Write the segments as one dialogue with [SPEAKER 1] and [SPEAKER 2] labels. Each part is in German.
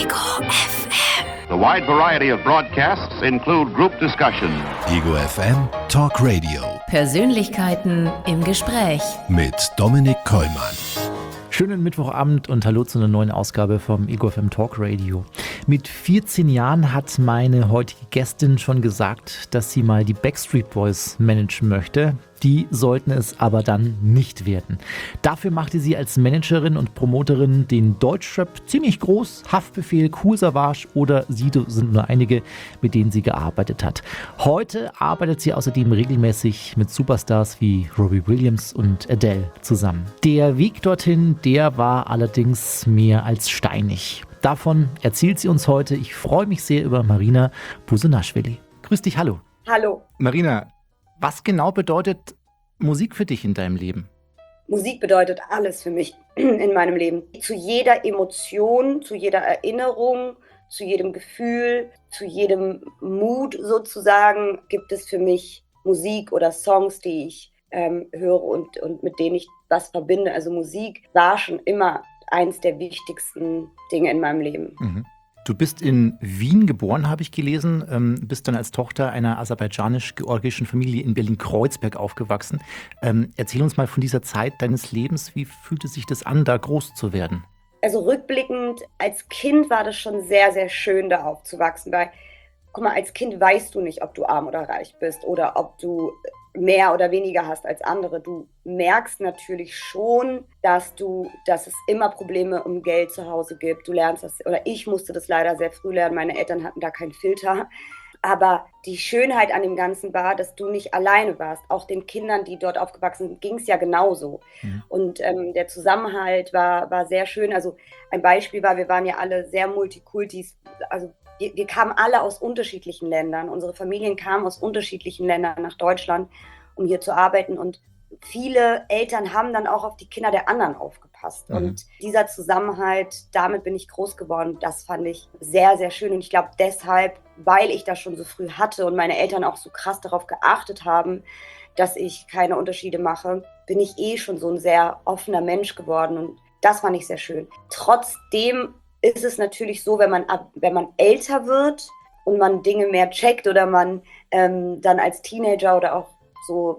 [SPEAKER 1] Ego FM.
[SPEAKER 2] The wide variety of broadcasts include group discussion.
[SPEAKER 3] Ego FM Talk Radio
[SPEAKER 1] Persönlichkeiten im Gespräch.
[SPEAKER 3] mit Dominik Kollmann.
[SPEAKER 4] Schönen Mittwochabend und hallo zu einer neuen Ausgabe vom Ego FM Talk Radio. Mit 14 Jahren hat meine heutige Gästin schon gesagt, dass sie mal die Backstreet Boys managen möchte. Die sollten es aber dann nicht werden. Dafür machte sie als Managerin und Promoterin den Deutschrap ziemlich groß. Haftbefehl, Kool Savas oder Sido sind nur einige, mit denen sie gearbeitet hat. Heute arbeitet sie außerdem regelmäßig mit Superstars wie Robbie Williams und Adele zusammen. Der Weg dorthin, der war allerdings mehr als steinig. Davon erzählt sie uns heute. Ich freue mich sehr über Marina Busenaschwili. Grüß dich, hallo.
[SPEAKER 5] Hallo.
[SPEAKER 4] Marina, was genau bedeutet Musik für dich in deinem Leben?
[SPEAKER 5] Musik bedeutet alles für mich in meinem Leben. Zu jeder Emotion, zu jeder Erinnerung, zu jedem Gefühl, zu jedem Mut sozusagen gibt es für mich Musik oder Songs, die ich höre und mit denen ich was verbinde. Also Musik war schon immer eins der wichtigsten Dinge in meinem Leben.
[SPEAKER 4] Mhm. Du bist in Wien geboren, habe ich gelesen, bist dann als Tochter einer aserbaidschanisch-georgischen Familie in Berlin-Kreuzberg aufgewachsen. Erzähl uns mal von dieser Zeit deines Lebens. Wie fühlte sich das an, da groß zu werden?
[SPEAKER 5] Also rückblickend, als Kind war das schon sehr, sehr schön, da aufzuwachsen, weil, guck mal, als Kind weißt du nicht, ob du arm oder reich bist oder ob du mehr oder weniger hast als andere. Du merkst natürlich schon, dass es immer Probleme um Geld zu Hause gibt. Du lernst das, oder ich musste das leider sehr früh lernen. Meine Eltern hatten da keinen Filter. Aber die Schönheit an dem Ganzen war, dass du nicht alleine warst. Auch den Kindern, die dort aufgewachsen sind, ging es ja genauso. Mhm. Und der Zusammenhalt war sehr schön. Also ein Beispiel war, wir waren ja alle sehr Multikultis. Also wir kamen alle aus unterschiedlichen Ländern. Unsere Familien kamen aus unterschiedlichen Ländern nach Deutschland, um hier zu arbeiten. Und viele Eltern haben dann auch auf die Kinder der anderen aufgepasst. Mhm. Und dieser Zusammenhalt, damit bin ich groß geworden. Das fand ich sehr, sehr schön. Und ich glaube deshalb, weil ich das schon so früh hatte und meine Eltern auch so krass darauf geachtet haben, dass ich keine Unterschiede mache, bin ich schon so ein sehr offener Mensch geworden. Und das fand ich sehr schön. Trotzdem ist es natürlich so, wenn man älter wird und man Dinge mehr checkt oder man dann als Teenager oder auch so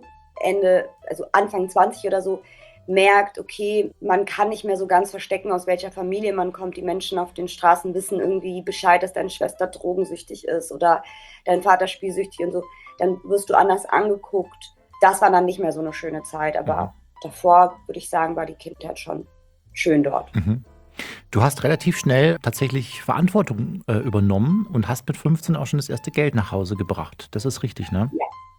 [SPEAKER 5] Anfang 20 oder so merkt, okay, man kann nicht mehr so ganz verstecken, aus welcher Familie man kommt. Die Menschen auf den Straßen wissen irgendwie Bescheid, dass deine Schwester drogensüchtig ist oder dein Vater spielsüchtig und so. Dann wirst du anders angeguckt. Das war dann nicht mehr so eine schöne Zeit, aber davor, würde ich sagen, war die Kindheit schon schön dort.
[SPEAKER 4] Mhm. Du hast relativ schnell tatsächlich Verantwortung übernommen und hast mit 15 auch schon das erste Geld nach Hause gebracht. Das ist richtig, ne?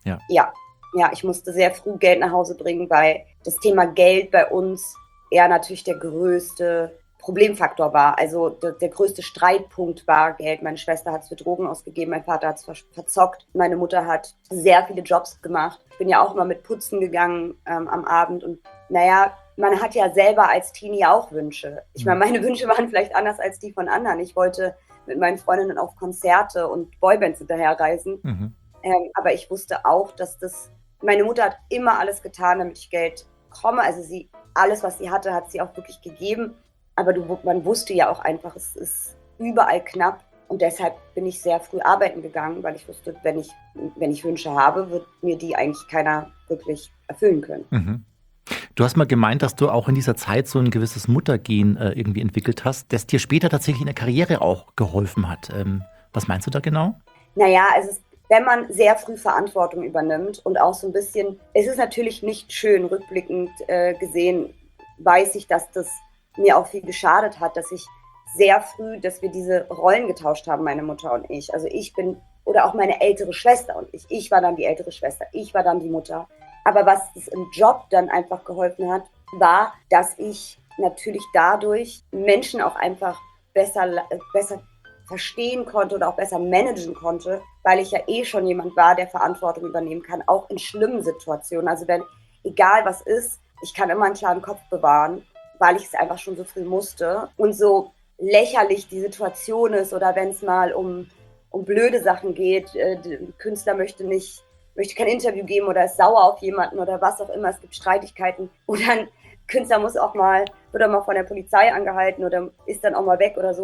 [SPEAKER 5] Ja, ich musste sehr früh Geld nach Hause bringen, weil das Thema Geld bei uns eher natürlich der größte Problemfaktor war. Also der größte Streitpunkt war Geld. Meine Schwester hat es für Drogen ausgegeben, mein Vater hat es verzockt. Meine Mutter hat sehr viele Jobs gemacht. Ich bin ja auch immer mit Putzen gegangen am Abend und man hat ja selber als Teenie auch Wünsche. Ich meine, meine Wünsche waren vielleicht anders als die von anderen. Ich wollte mit meinen Freundinnen auf Konzerte und Boybands hinterherreisen. Mhm. Aber ich wusste auch, meine Mutter hat immer alles getan, damit ich Geld bekomme. Also alles, was sie hatte, hat sie auch wirklich gegeben. Aber man wusste ja auch einfach, es ist überall knapp. Und deshalb bin ich sehr früh arbeiten gegangen, weil ich wusste, wenn ich Wünsche habe, wird mir die eigentlich keiner wirklich erfüllen können.
[SPEAKER 4] Mhm. Du hast mal gemeint, dass du auch in dieser Zeit so ein gewisses Muttergehen irgendwie entwickelt hast, das dir später tatsächlich in der Karriere auch geholfen hat. Was meinst du da genau?
[SPEAKER 5] Wenn man sehr früh Verantwortung übernimmt und auch so ein bisschen, es ist natürlich nicht schön, rückblickend gesehen, weiß ich, dass das mir auch viel geschadet hat, dass wir diese Rollen getauscht haben, meine Mutter und ich. Also oder auch meine ältere Schwester und ich. Ich war dann die ältere Schwester, ich war dann die Mutter. Aber was es im Job dann einfach geholfen hat, war, dass ich natürlich dadurch Menschen auch einfach besser verstehen konnte oder auch besser managen konnte, weil ich ja schon jemand war, der Verantwortung übernehmen kann, auch in schlimmen Situationen. Also egal was ist, ich kann immer einen klaren Kopf bewahren, weil ich es einfach schon so früh musste. Und so lächerlich die Situation ist oder wenn es mal um blöde Sachen geht, der Künstler möchte kein Interview geben oder ist sauer auf jemanden oder was auch immer, es gibt Streitigkeiten. Oder ein Künstler wird auch mal von der Polizei angehalten oder ist dann auch mal weg oder so.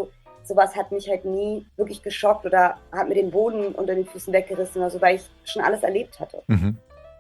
[SPEAKER 5] sowas hat mich halt nie wirklich geschockt oder hat mir den Boden unter den Füßen weggerissen oder so, weil ich schon alles erlebt hatte.
[SPEAKER 4] Mhm.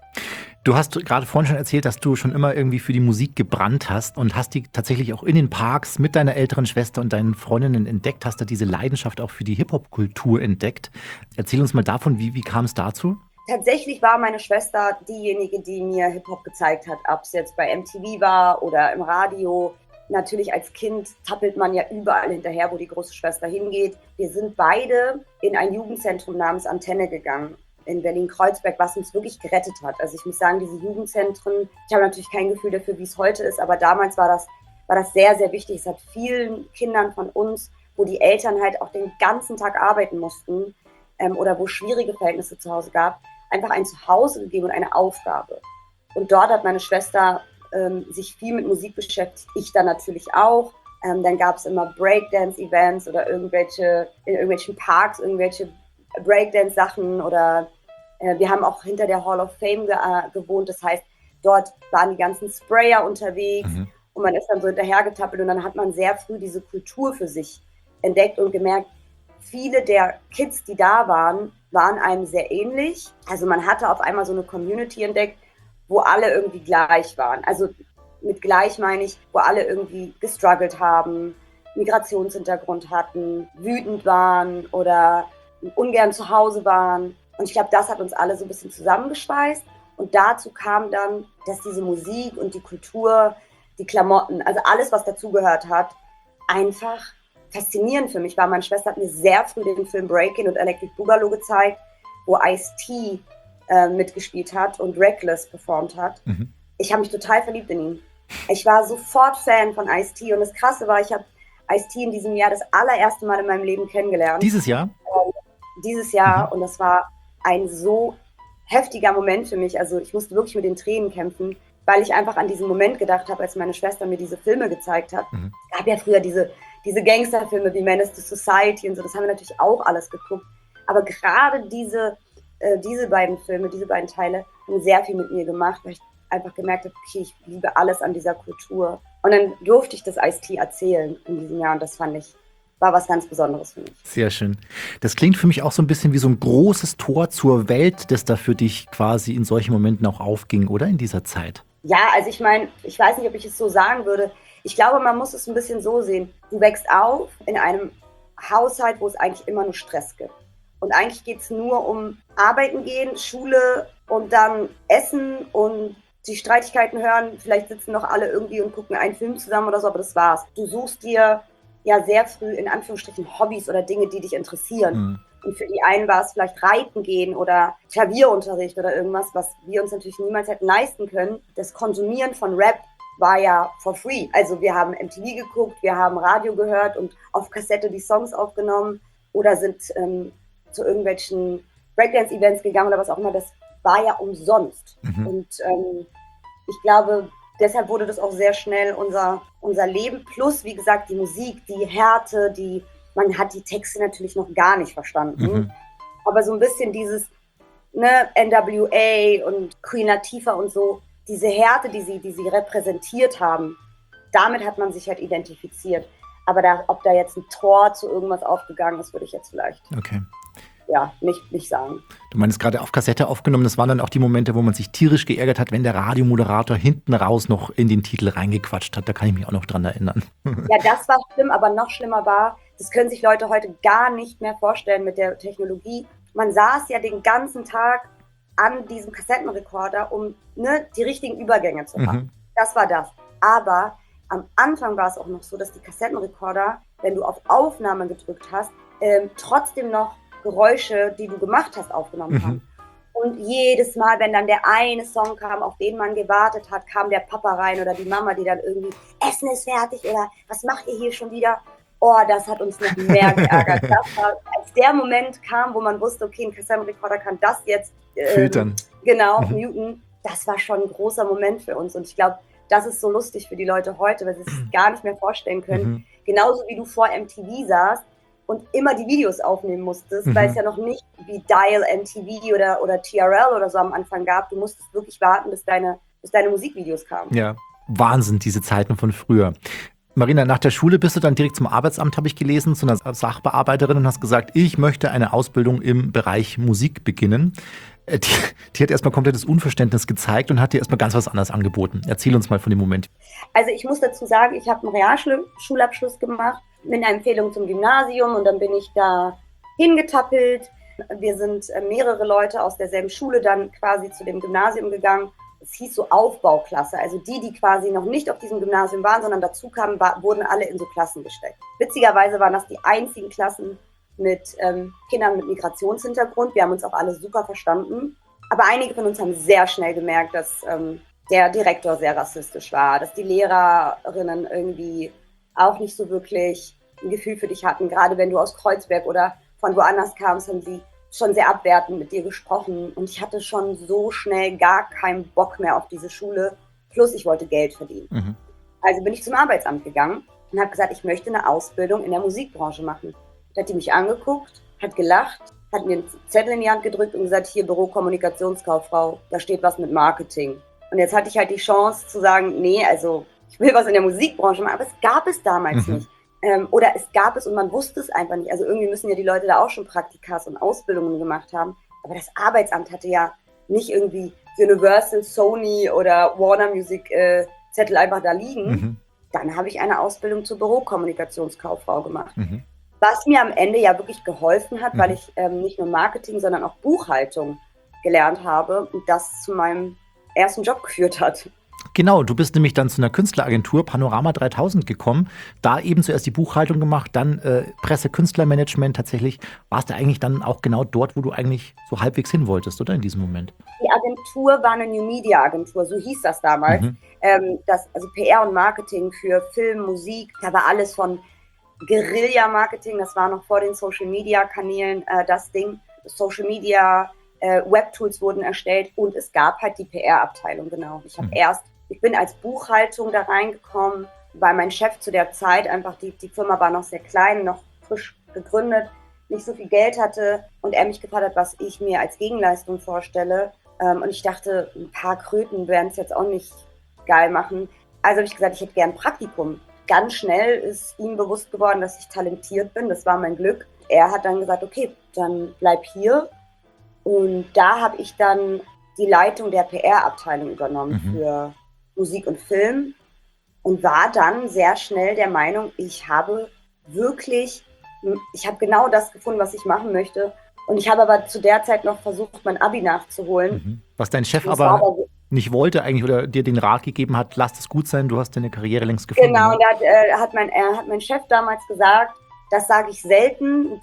[SPEAKER 4] Du hast gerade vorhin schon erzählt, dass du schon immer irgendwie für die Musik gebrannt hast und hast die tatsächlich auch in den Parks mit deiner älteren Schwester und deinen Freundinnen entdeckt, hast da diese Leidenschaft auch für die Hip-Hop-Kultur entdeckt. Erzähl uns mal davon, wie kam es dazu?
[SPEAKER 5] Tatsächlich war meine Schwester diejenige, die mir Hip-Hop gezeigt hat, ob es jetzt bei MTV war oder im Radio. Natürlich als Kind tappelt man ja überall hinterher, wo die große Schwester hingeht. Wir sind beide in ein Jugendzentrum namens Antenne gegangen in Berlin-Kreuzberg, was uns wirklich gerettet hat. Also ich muss sagen, diese Jugendzentren, ich habe natürlich kein Gefühl dafür, wie es heute ist, aber damals war das sehr, sehr wichtig. Es hat vielen Kindern von uns, wo die Eltern halt auch den ganzen Tag arbeiten mussten oder wo schwierige Verhältnisse zu Hause gab, einfach ein Zuhause gegeben und eine Aufgabe. Und dort hat meine Schwester sich viel mit Musik beschäftigt, ich dann natürlich auch. Dann gab es immer Breakdance-Events oder in irgendwelchen Parks, irgendwelche Breakdance-Sachen oder wir haben auch hinter der Hall of Fame gewohnt. Das heißt, dort waren die ganzen Sprayer unterwegs und man ist dann so hinterhergetappelt und dann hat man sehr früh diese Kultur für sich entdeckt und gemerkt, viele der Kids, die da waren einem sehr ähnlich. Also man hatte auf einmal so eine Community entdeckt, wo alle irgendwie gleich waren. Also mit gleich meine ich, wo alle irgendwie gestruggelt haben, Migrationshintergrund hatten, wütend waren oder ungern zu Hause waren. Und ich glaube, das hat uns alle so ein bisschen zusammengeschweißt. Und dazu kam dann, dass diese Musik und die Kultur, die Klamotten, also alles, was dazugehört hat, einfach faszinierend für mich war. Meine Schwester hat mir sehr früh den Film Breakin' und Electric Boogaloo gezeigt, wo Ice-T mitgespielt hat und Reckless performt hat. Ich habe mich total verliebt in ihn. Ich war sofort Fan von Ice-T und das Krasse war, ich habe Ice-T in diesem Jahr das allererste Mal in meinem Leben kennengelernt.
[SPEAKER 4] Dieses Jahr?
[SPEAKER 5] Dieses Jahr und das war ein so heftiger Moment für mich. Also ich musste wirklich mit den Tränen kämpfen, weil ich einfach an diesen Moment gedacht habe, als meine Schwester mir diese Filme gezeigt hat. Es gab ja früher diese Gangsterfilme wie Menace to Society und so, das haben wir natürlich auch alles geguckt. Aber gerade diese beiden Filme, diese beiden Teile haben sehr viel mit mir gemacht, weil ich einfach gemerkt habe, okay, ich liebe alles an dieser Kultur. Und dann durfte ich das Ice-T erzählen in diesem Jahr und das war was ganz Besonderes für mich.
[SPEAKER 4] Sehr schön. Das klingt für mich auch so ein bisschen wie so ein großes Tor zur Welt, das da für dich quasi in solchen Momenten auch aufging, oder? In dieser Zeit.
[SPEAKER 5] Ja, also ich meine, ich weiß nicht, ob ich es so sagen würde. Ich glaube, man muss es ein bisschen so sehen. Du wächst auf in einem Haushalt, wo es eigentlich immer nur Stress gibt. Und eigentlich geht es nur um Arbeiten gehen, Schule und dann Essen und die Streitigkeiten hören. Vielleicht sitzen noch alle irgendwie und gucken einen Film zusammen oder so, aber das war's. Du suchst dir ja sehr früh in Anführungsstrichen Hobbys oder Dinge, die dich interessieren. Und für die einen war es vielleicht Reiten gehen oder Klavierunterricht oder irgendwas, was wir uns natürlich niemals hätten leisten können. Das Konsumieren von Rap war ja for free. Also wir haben MTV geguckt, wir haben Radio gehört und auf Kassette die Songs aufgenommen oder sind zu irgendwelchen Breakdance-Events gegangen oder was auch immer. Das war ja umsonst. Und ich glaube, deshalb wurde das auch sehr schnell unser Leben. Plus, wie gesagt, die Musik, die Härte, man hat die Texte natürlich noch gar nicht verstanden. Aber so ein bisschen dieses NWA und Queen Latifah und so, diese Härte, die sie repräsentiert haben, damit hat man sich halt identifiziert. Aber ob da jetzt ein Tor zu irgendwas aufgegangen ist, würde ich jetzt vielleicht nicht sagen.
[SPEAKER 4] Du meinst gerade auf Kassette aufgenommen, das waren dann auch die Momente, wo man sich tierisch geärgert hat, wenn der Radiomoderator hinten raus noch in den Titel reingequatscht hat. Da kann ich mich auch noch dran erinnern.
[SPEAKER 5] Ja, das war schlimm, aber noch schlimmer war, das können sich Leute heute gar nicht mehr vorstellen mit der Technologie. Man saß ja den ganzen Tag an diesem Kassettenrekorder, um die richtigen Übergänge zu machen. Das war das. Aber am Anfang war es auch noch so, dass die Kassettenrekorder, wenn du auf Aufnahme gedrückt hast, trotzdem noch Geräusche, die du gemacht hast, aufgenommen haben. Und jedes Mal, wenn dann der eine Song kam, auf den man gewartet hat, kam der Papa rein oder die Mama, die dann irgendwie, Essen ist fertig oder was macht ihr hier schon wieder? Oh, das hat uns noch mehr geärgert. Das war, als der Moment kam, wo man wusste, okay, ein Kassettenrekorder kann das jetzt
[SPEAKER 4] filtern.
[SPEAKER 5] Genau, muten. Das war schon ein großer Moment für uns. Und ich glaube, das ist so lustig für die Leute heute, weil sie es gar nicht mehr vorstellen können. Genauso wie du vor MTV saßt und immer die Videos aufnehmen musstest, weil es ja noch nicht wie Dial MTV oder TRL oder so am Anfang gab. Du musstest wirklich warten, bis deine Musikvideos kamen.
[SPEAKER 4] Ja, Wahnsinn, diese Zeiten von früher. Marina, nach der Schule bist du dann direkt zum Arbeitsamt, habe ich gelesen, zu einer Sachbearbeiterin und hast gesagt, ich möchte eine Ausbildung im Bereich Musik beginnen. Die hat erstmal komplettes Unverständnis gezeigt und hat dir erstmal ganz was anderes angeboten. Erzähl uns mal von dem Moment.
[SPEAKER 5] Also ich muss dazu sagen, ich habe einen Realschulabschluss gemacht mit einer Empfehlung zum Gymnasium und dann bin ich da hingetappelt. Wir sind mehrere Leute aus derselben Schule dann quasi zu dem Gymnasium gegangen. Es hieß so Aufbauklasse, also die quasi noch nicht auf diesem Gymnasium waren, sondern dazu kamen, wurden alle in so Klassen gesteckt. Witzigerweise waren das die einzigen Klassen mit Kindern mit Migrationshintergrund. Wir haben uns auch alle super verstanden. Aber einige von uns haben sehr schnell gemerkt, dass der Direktor sehr rassistisch war, dass die Lehrerinnen irgendwie auch nicht so wirklich ein Gefühl für dich hatten. Gerade wenn du aus Kreuzberg oder von woanders kamst, haben sie schon sehr abwertend mit dir gesprochen. Und ich hatte schon so schnell gar keinen Bock mehr auf diese Schule. Plus ich wollte Geld verdienen. Mhm. Also bin ich zum Arbeitsamt gegangen und habe gesagt, ich möchte eine Ausbildung in der Musikbranche machen. Da hat die mich angeguckt, hat gelacht, hat mir einen Zettel in die Hand gedrückt und gesagt, hier Büro-Kommunikationskauffrau, da steht was mit Marketing. Und jetzt hatte ich halt die Chance zu sagen, nee, also ich will was in der Musikbranche machen, aber es gab es damals nicht. Oder es gab es und man wusste es einfach nicht. Also irgendwie müssen ja die Leute da auch schon Praktikas und Ausbildungen gemacht haben. Aber das Arbeitsamt hatte ja nicht irgendwie Universal, Sony oder Warner Music Zettel einfach da liegen. Mhm. Dann habe ich eine Ausbildung zur Bürokommunikationskauffrau gemacht. Mhm. Was mir am Ende ja wirklich geholfen hat, weil ich nicht nur Marketing, sondern auch Buchhaltung gelernt habe und das zu meinem ersten Job geführt hat.
[SPEAKER 4] Genau, du bist nämlich dann zu einer Künstleragentur Panorama 3000 gekommen, da eben zuerst die Buchhaltung gemacht, dann Presse-Künstlermanagement. Tatsächlich warst du eigentlich dann auch genau dort, wo du eigentlich so halbwegs hin wolltest, oder in diesem Moment?
[SPEAKER 5] Die Agentur war eine New Media Agentur, so hieß das damals. Mhm. Also PR und Marketing für Film, Musik, da war alles von Guerilla-Marketing, das war noch vor den Social-Media-Kanälen das Ding. Social Media, Webtools wurden erstellt und es gab halt die PR-Abteilung, genau. Ich bin als Buchhaltung da reingekommen, weil mein Chef zu der Zeit einfach, die Firma war noch sehr klein, noch frisch gegründet, nicht so viel Geld hatte und er mich gefragt hat, was ich mir als Gegenleistung vorstelle. Und ich dachte, ein paar Kröten werden es jetzt auch nicht geil machen. Also habe ich gesagt, ich hätte gern ein Praktikum. Ganz schnell ist ihm bewusst geworden, dass ich talentiert bin, das war mein Glück. Er hat dann gesagt, okay, dann bleib hier. Und da habe ich dann die Leitung der PR-Abteilung übernommen für Musik und Film und war dann sehr schnell der Meinung, ich habe genau das gefunden, was ich machen möchte. Und ich habe aber zu der Zeit noch versucht, mein Abi nachzuholen.
[SPEAKER 4] Was dein Chef aber nicht wollte eigentlich oder dir den Rat gegeben hat, lass es gut sein, du hast deine Karriere längst gefunden.
[SPEAKER 5] Genau, und da hat mein Chef damals gesagt, das sage ich selten,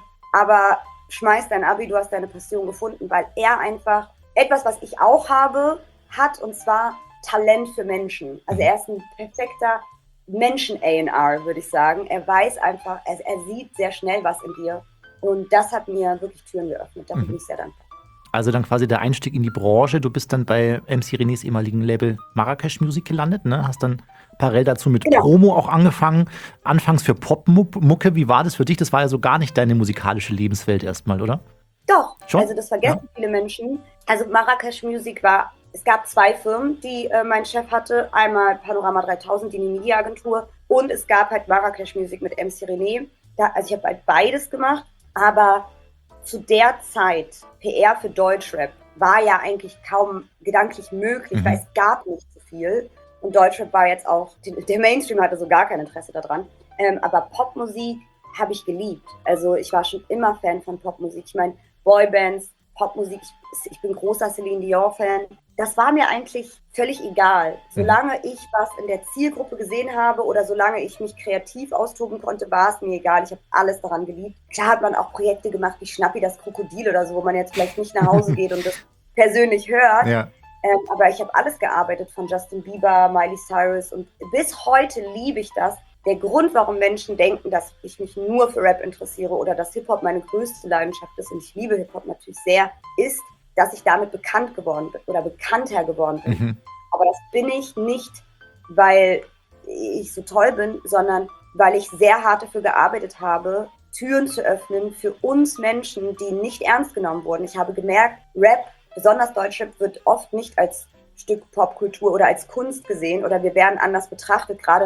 [SPEAKER 5] aber schmeiß dein Abi, du hast deine Passion gefunden, weil er einfach etwas, was ich auch habe, hat, und zwar Talent für Menschen. Also er ist ein perfekter Menschen-A&R, würde ich sagen. Er weiß einfach, er sieht sehr schnell was in dir und das hat mir wirklich Türen geöffnet. Da bin ich sehr dankbar.
[SPEAKER 4] Also dann quasi der Einstieg in die Branche. Du bist dann bei MC Renés ehemaligen Label Marrakesch Music gelandet, ne? Hast dann parallel dazu mit Promo auch angefangen. Anfangs für Popmucke. Wie war das für dich? Das war ja so gar nicht deine musikalische Lebenswelt erstmal, oder?
[SPEAKER 5] Doch,
[SPEAKER 4] schon?
[SPEAKER 5] Also das vergessen viele Menschen. Also Marrakesch Music es gab zwei Firmen, die mein Chef hatte. Einmal Panorama 3000, die Media Agentur, und es gab halt Marrakesch Music mit MC René. Also ich habe halt beides gemacht, aber zu der Zeit, PR für Deutschrap, war ja eigentlich kaum gedanklich möglich, weil es gab nicht so viel. Und Deutschrap war jetzt auch, der Mainstream hatte so gar kein Interesse daran. Aber Popmusik habe ich geliebt. Also ich war schon immer Fan von Popmusik. Ich meine, Boybands, Popmusik, ich bin großer Celine Dion-Fan. Das war mir eigentlich völlig egal. Solange ich was in der Zielgruppe gesehen habe oder solange ich mich kreativ austoben konnte, war es mir egal. Ich habe alles daran geliebt. Klar hat man auch Projekte gemacht wie Schnappi das Krokodil oder so, wo man jetzt vielleicht nicht nach Hause geht und das persönlich hört. Ja. Aber ich habe alles gearbeitet, von Justin Bieber, Miley Cyrus, und bis heute liebe ich das. Der Grund, warum Menschen denken, dass ich mich nur für Rap interessiere oder dass Hip-Hop meine größte Leidenschaft ist, und ich liebe Hip-Hop natürlich sehr, ist, dass ich damit bekannt geworden bin oder bekannter geworden bin. Aber das bin ich nicht, weil ich so toll bin, sondern weil ich sehr hart dafür gearbeitet habe, Türen zu öffnen für uns Menschen, die nicht ernst genommen wurden. Ich habe gemerkt, Rap, besonders Deutschrap, wird oft nicht als Stück Popkultur oder als Kunst gesehen oder wir werden anders betrachtet. Gerade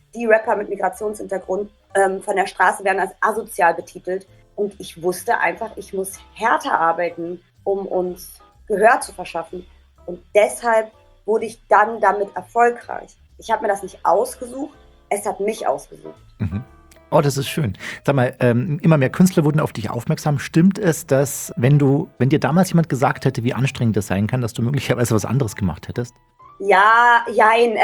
[SPEAKER 5] die Rapper mit Migrationshintergrund von der Straße werden als asozial betitelt. Und ich wusste einfach, ich muss härter arbeiten, um uns Gehör zu verschaffen. Und deshalb wurde ich dann damit erfolgreich. Ich habe mir das nicht ausgesucht, es hat mich ausgesucht.
[SPEAKER 4] Mhm. Oh, das ist schön. Sag mal, immer mehr Künstler wurden auf dich aufmerksam. Stimmt es, dass wenn dir damals jemand gesagt hätte, wie anstrengend das sein kann, dass du möglicherweise was anderes gemacht hättest?
[SPEAKER 5] Ja, jein.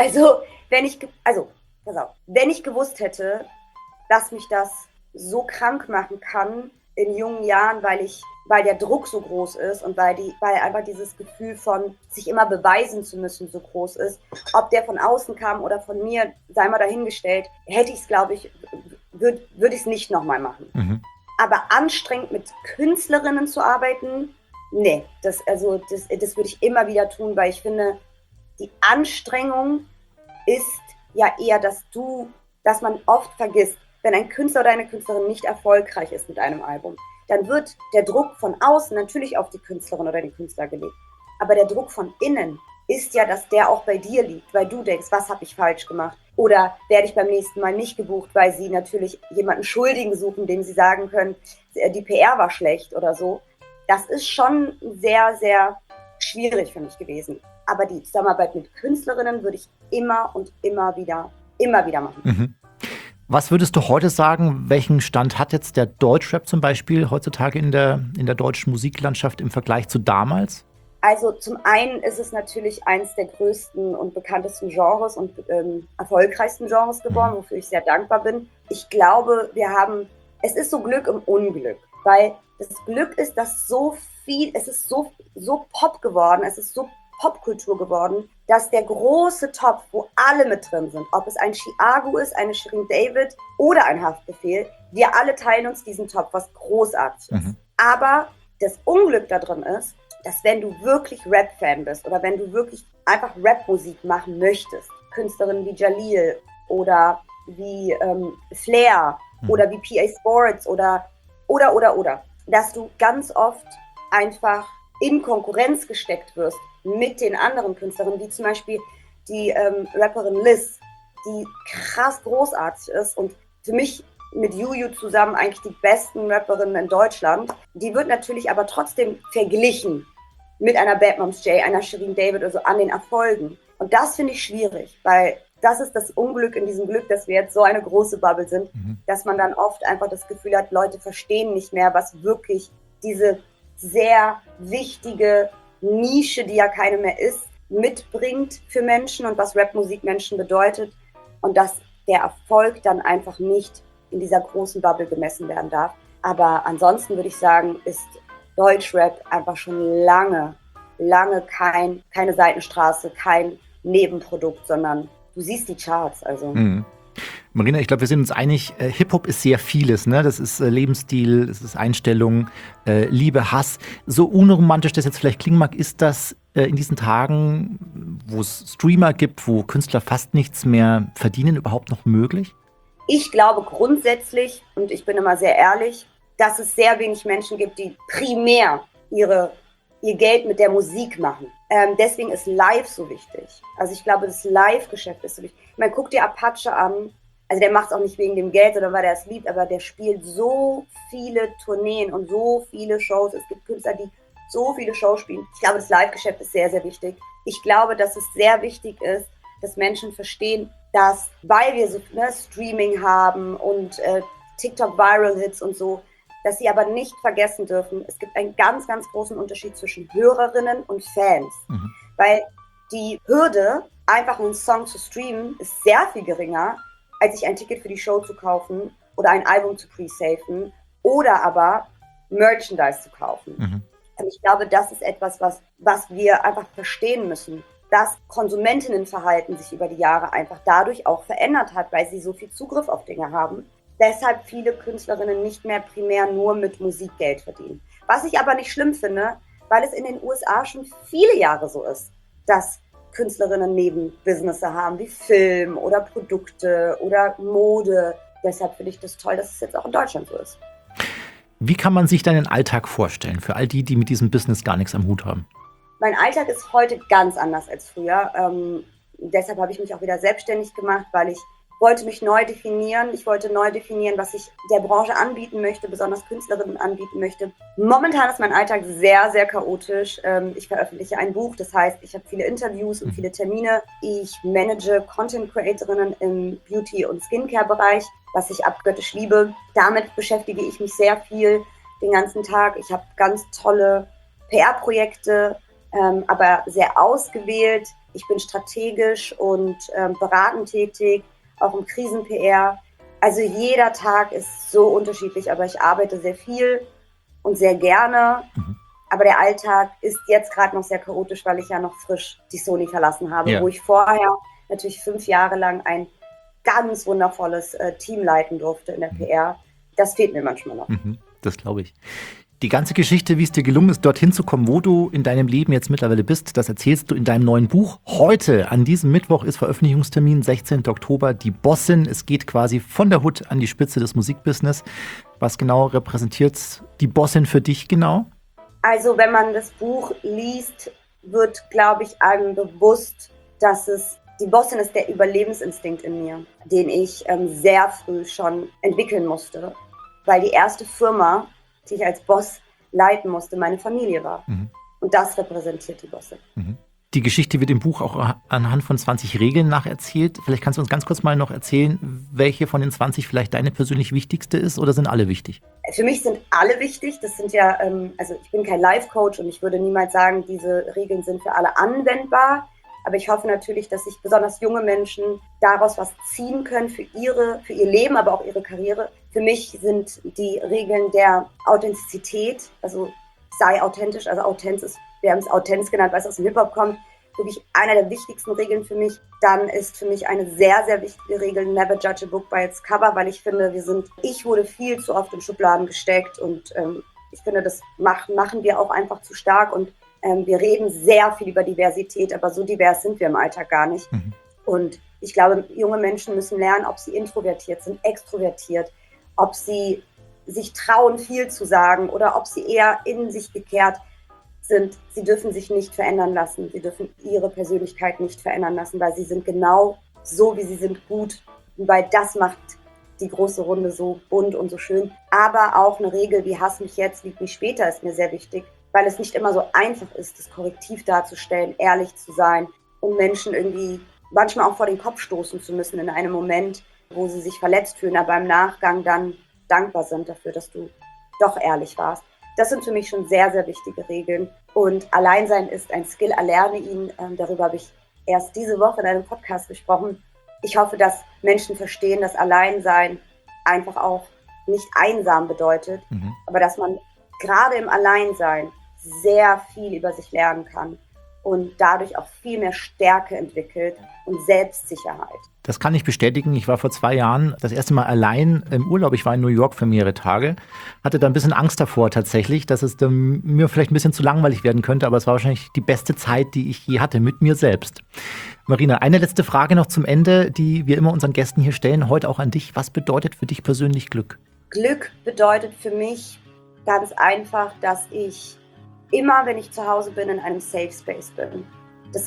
[SPEAKER 5] Wenn ich gewusst hätte, dass mich das so krank machen kann in jungen Jahren, weil der Druck so groß ist und weil einfach dieses Gefühl von sich immer beweisen zu müssen so groß ist, ob der von außen kam oder von mir, sei mal dahingestellt, hätte ich es, glaube ich, würde ich es nicht nochmal machen. Mhm. Aber anstrengend mit Künstlerinnen zu arbeiten, nee, das würde ich immer wieder tun, weil ich finde, die Anstrengung ist ja eher, dass man oft vergisst, wenn ein Künstler oder eine Künstlerin nicht erfolgreich ist mit einem Album, dann wird der Druck von außen natürlich auf die Künstlerin oder den Künstler gelegt. Aber der Druck von innen ist ja, dass der auch bei dir liegt, weil du denkst, was habe ich falsch gemacht? Oder werde ich beim nächsten Mal nicht gebucht, weil sie natürlich jemanden Schuldigen suchen, dem sie sagen können, die PR war schlecht oder so. Das ist schon sehr, sehr schwierig für mich gewesen. Aber die Zusammenarbeit mit Künstlerinnen würde ich immer und immer wieder machen.
[SPEAKER 4] Mhm. Was würdest du heute sagen, welchen Stand hat jetzt der Deutschrap zum Beispiel heutzutage in der deutschen Musiklandschaft im Vergleich zu damals?
[SPEAKER 5] Also zum einen ist es natürlich eines der größten und bekanntesten Genres und erfolgreichsten Genres geworden, wofür ich sehr dankbar bin. Ich glaube, es ist so Glück im Unglück, weil das Glück ist, dass es ist so Pop geworden, es ist so Popkultur geworden, dass der große Topf, wo alle mit drin sind, ob es ein Chiago ist, eine Shirin David oder ein Haftbefehl, wir alle teilen uns diesen Topf, was großartig ist. Mhm. Aber das Unglück da drin ist, dass wenn du wirklich Rap-Fan bist oder wenn du wirklich einfach Rap-Musik machen möchtest, Künstlerinnen wie Jalil oder wie Flair oder wie PA Sports oder, dass du ganz oft einfach in Konkurrenz gesteckt wirst mit den anderen Künstlerinnen, wie zum Beispiel die Rapperin Liz, die krass großartig ist und für mich mit Juju zusammen eigentlich die besten Rapperinnen in Deutschland. Die wird natürlich aber trotzdem verglichen mit einer Bad Moms J, einer Shirin David, also an den Erfolgen. Und das finde ich schwierig, weil das ist das Unglück in diesem Glück, dass wir jetzt so eine große Bubble sind, dass man dann oft einfach das Gefühl hat, Leute verstehen nicht mehr, was wirklich diese sehr wichtige Nische, die ja keine mehr ist, mitbringt für Menschen und was Rapmusik Menschen bedeutet und dass der Erfolg dann einfach nicht in dieser großen Bubble gemessen werden darf. Aber ansonsten würde ich sagen, ist Deutschrap einfach schon lange keine Seitenstraße, kein Nebenprodukt, sondern du siehst die Charts. Also.
[SPEAKER 4] Marina, ich glaube, wir sind uns einig, Hip-Hop ist sehr vieles, ne? Das ist Lebensstil, das ist Einstellung, Liebe, Hass. So unromantisch das jetzt vielleicht klingen mag, ist das in diesen Tagen, wo es Streamer gibt, wo Künstler fast nichts mehr verdienen, überhaupt noch möglich?
[SPEAKER 5] Ich glaube grundsätzlich, und ich bin immer sehr ehrlich, dass es sehr wenig Menschen gibt, die primär ihr Geld mit der Musik machen. Deswegen ist Live so wichtig. Also ich glaube, das Live-Geschäft ist so wichtig. Ich meine, guck dir Apache an. Also der macht es auch nicht wegen dem Geld oder weil er es liebt, aber der spielt so viele Tourneen und so viele Shows. Es gibt Künstler, die so viele Shows spielen. Ich glaube, das Live-Geschäft ist sehr, sehr wichtig. Ich glaube, dass es sehr wichtig ist, dass Menschen verstehen, dass, weil wir so Streaming haben und TikTok-Viral-Hits und so, dass sie aber nicht vergessen dürfen, es gibt einen ganz, ganz großen Unterschied zwischen Hörerinnen und Fans. Weil die Hürde, einfach einen Song zu streamen, ist sehr viel geringer, als sich ein Ticket für die Show zu kaufen oder ein Album zu pre-safen oder aber Merchandise zu kaufen. Und ich glaube, das ist etwas, was wir einfach verstehen müssen, dass Konsumentinnenverhalten sich über die Jahre einfach dadurch auch verändert hat, weil sie so viel Zugriff auf Dinge haben. Deshalb viele Künstlerinnen nicht mehr primär nur mit Musik Geld verdienen. Was ich aber nicht schlimm finde, weil es in den USA schon viele Jahre so ist, dass Künstlerinnen Nebenbusinesse haben, wie Film oder Produkte oder Mode. Deshalb finde ich das toll, dass es jetzt auch in Deutschland so ist.
[SPEAKER 4] Wie kann man sich deinen Alltag vorstellen, für all die mit diesem Business gar nichts am Hut haben?
[SPEAKER 5] Mein Alltag ist heute ganz anders als früher. Deshalb habe ich mich auch wieder selbstständig gemacht, weil ich wollte mich neu definieren. Ich wollte neu definieren, was ich der Branche anbieten möchte, besonders Künstlerinnen anbieten möchte. Momentan ist mein Alltag sehr, sehr chaotisch. Ich veröffentliche ein Buch, das heißt, ich habe viele Interviews und viele Termine. Ich manage Content-Creatorinnen im Beauty- und Skincare-Bereich, was ich abgöttisch liebe. Damit beschäftige ich mich sehr viel den ganzen Tag. Ich habe ganz tolle PR-Projekte, aber sehr ausgewählt. Ich bin strategisch und beratend tätig, auch im Krisen-PR. Also jeder Tag ist so unterschiedlich, aber ich arbeite sehr viel und sehr gerne. Aber der Alltag ist jetzt gerade noch sehr chaotisch, weil ich ja noch frisch die Sony verlassen habe, wo ich vorher natürlich 5 Jahre lang ein ganz wundervolles Team leiten durfte in der PR. Das fehlt mir manchmal noch.
[SPEAKER 4] Das glaube ich. Die ganze Geschichte, wie es dir gelungen ist, dorthin zu kommen, wo du in deinem Leben jetzt mittlerweile bist, das erzählst du in deinem neuen Buch. Heute, an diesem Mittwoch, ist Veröffentlichungstermin, 16. Oktober, Die Bossin. Es geht quasi von der Hood an die Spitze des Musikbusiness. Was genau repräsentiert die Bossin für dich genau?
[SPEAKER 5] Also, wenn man das Buch liest, wird, glaube ich, einem bewusst, dass die Bossin ist der Überlebensinstinkt in mir, den ich sehr früh schon entwickeln musste, weil die erste Firma, die ich als Boss leiten musste, meine Familie war. Und das repräsentiert die Bossin.
[SPEAKER 4] Die Geschichte wird im Buch auch anhand von 20 Regeln nacherzählt. Vielleicht kannst du uns ganz kurz mal noch erzählen, welche von den 20 vielleicht deine persönlich wichtigste ist, oder sind alle wichtig?
[SPEAKER 5] Für mich sind alle wichtig. Das sind ja, also ich bin kein Life-Coach und ich würde niemals sagen, diese Regeln sind für alle anwendbar. Aber ich hoffe natürlich, dass sich besonders junge Menschen daraus was ziehen können für ihr Leben, aber auch ihre Karriere. Für mich sind die Regeln der Authentizität, also sei authentisch, also Autenz ist, wir haben es Autenz genannt, weil es aus dem Hip-Hop kommt, wirklich einer der wichtigsten Regeln für mich. Dann ist für mich eine sehr, sehr wichtige Regel, never judge a book by its cover, weil ich finde, ich wurde viel zu oft in Schubladen gesteckt und ich finde, das machen wir auch einfach zu stark und wir reden sehr viel über Diversität, aber so divers sind wir im Alltag gar nicht. Und ich glaube, junge Menschen müssen lernen, ob sie introvertiert sind, extrovertiert, ob sie sich trauen, viel zu sagen oder ob sie eher in sich gekehrt sind. Sie dürfen sich nicht verändern lassen. Sie dürfen ihre Persönlichkeit nicht verändern lassen, weil sie sind genau so, wie sie sind, gut. Weil das macht die große Runde so bunt und so schön. Aber auch eine Regel wie Hass mich jetzt, lieb mich später ist mir sehr wichtig, weil es nicht immer so einfach ist, das Korrektiv darzustellen, ehrlich zu sein und Menschen irgendwie manchmal auch vor den Kopf stoßen zu müssen in einem Moment, wo sie sich verletzt fühlen, aber im Nachgang dann dankbar sind dafür, dass du doch ehrlich warst. Das sind für mich schon sehr, sehr wichtige Regeln. Und Alleinsein ist ein Skill, erlerne ihn. Darüber habe ich erst diese Woche in einem Podcast gesprochen. Ich hoffe, dass Menschen verstehen, dass Alleinsein einfach auch nicht einsam bedeutet, aber dass man gerade im Alleinsein sehr viel über sich lernen kann und dadurch auch viel mehr Stärke entwickelt und Selbstsicherheit.
[SPEAKER 4] Das kann ich bestätigen. Ich war vor 2 Jahren das erste Mal allein im Urlaub. Ich war in New York für mehrere Tage. Hatte da ein bisschen Angst davor tatsächlich, dass es mir vielleicht ein bisschen zu langweilig werden könnte. Aber es war wahrscheinlich die beste Zeit, die ich je hatte mit mir selbst. Marina, eine letzte Frage noch zum Ende, die wir immer unseren Gästen hier stellen. Heute auch an dich. Was bedeutet für dich persönlich Glück?
[SPEAKER 5] Glück bedeutet für mich ganz einfach, dass ich immer, wenn ich zu Hause bin, in einem Safe Space bin. Dass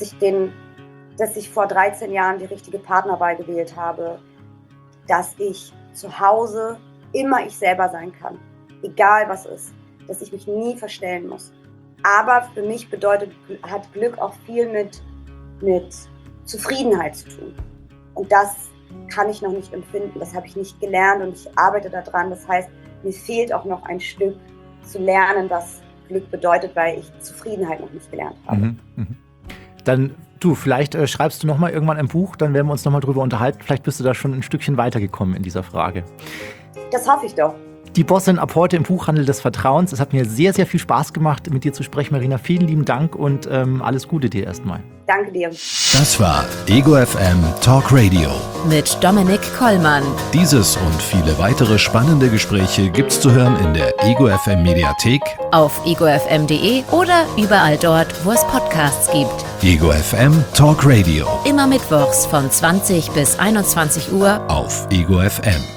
[SPEAKER 5] ich vor 13 Jahren die richtige Partnerwahl gewählt habe. Dass ich zu Hause immer ich selber sein kann. Egal was ist. Dass ich mich nie verstellen muss. Aber für mich hat Glück auch viel mit Zufriedenheit zu tun. Und das kann ich noch nicht empfinden. Das habe ich nicht gelernt und ich arbeite daran. Das heißt, mir fehlt auch noch ein Stück zu lernen, was Glück bedeutet, weil ich Zufriedenheit noch nicht gelernt habe.
[SPEAKER 4] Dann vielleicht schreibst du nochmal irgendwann ein Buch, dann werden wir uns nochmal drüber unterhalten. Vielleicht bist du da schon ein Stückchen weitergekommen in dieser Frage.
[SPEAKER 5] Das hoffe ich doch.
[SPEAKER 4] Die Bossin ab heute im Buchhandel des Vertrauens. Es hat mir sehr, sehr viel Spaß gemacht, mit dir zu sprechen, Marina. Vielen lieben Dank und alles Gute dir erstmal.
[SPEAKER 5] Danke dir.
[SPEAKER 3] Das war Ego FM Talk Radio.
[SPEAKER 1] Mit Dominic Kollmann.
[SPEAKER 3] Dieses und viele weitere spannende Gespräche gibt's zu hören in der Ego FM Mediathek,
[SPEAKER 1] Auf egofm.de oder überall dort, wo es Podcasts gibt.
[SPEAKER 3] Ego FM Talk Radio
[SPEAKER 1] Immer mittwochs von 20 bis 21 Uhr
[SPEAKER 3] auf Ego FM.